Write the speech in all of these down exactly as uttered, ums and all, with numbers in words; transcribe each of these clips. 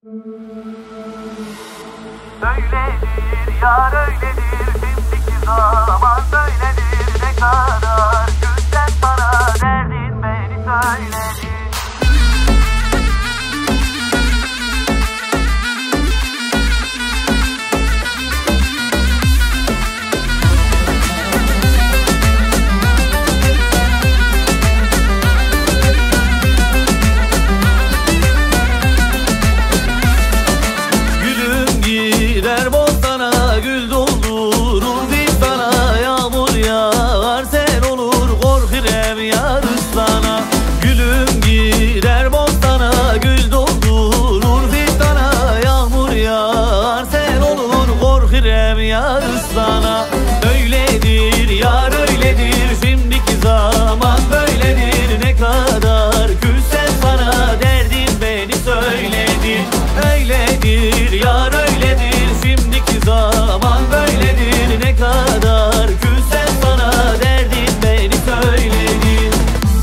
Öyledir yar öyledir, şimdiki zaman böyledir, ne kadar küssen bana derdin beni söyledir. Yar sana öyledir yar öyledir, şimdiki zaman böyledir, ne kadar küssen sana derdin beni söyledir. Öyledir yar öyledir, şimdiki zaman böyledir, ne kadar küssen sana derdin beni söyledir.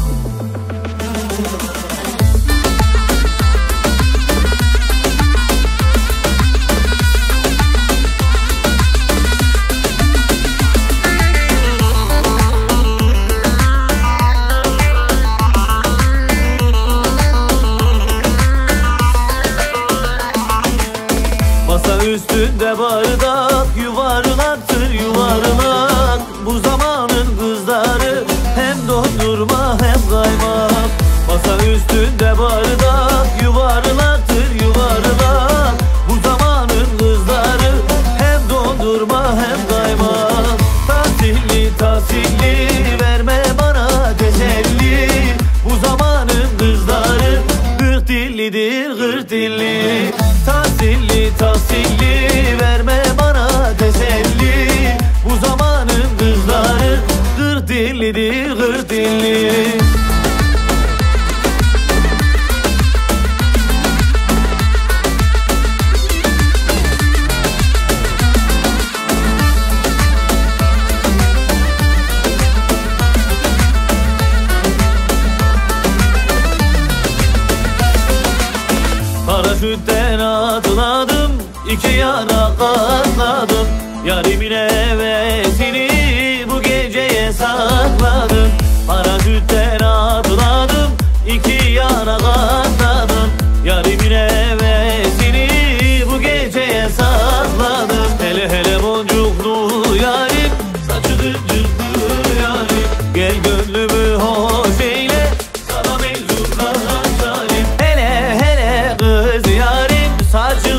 Masa üstünde bardak yuvarlaktır yuvarlak, bu zamanın kızları hem dondurma hem kaymak. Masa üstünde bardak yuvarlaktır yuvarlak, bu zamanın kızları hem dondurma hem kaymak. Tahsilli tahsilli verme bana teselli, bu zamanın kızları gırk dillidir gırk dilli. Tahsilli tahsilli verme bana teselli, bu zamanın kızları gırk dillidir gırk dilli. Paraşütten atladım, iki yana katladım, yarimin hevesini bu geceye sakladım. Paraşütten atladım, iki yana katladım, yarimin hevesini bu geceye sakladım. Hele hele boncuklu yarim, saçı gıcırtlı yarim, gel gönlümü hoş eyle, sana mecnun kaçarım. Hele hele kız yarim, saçı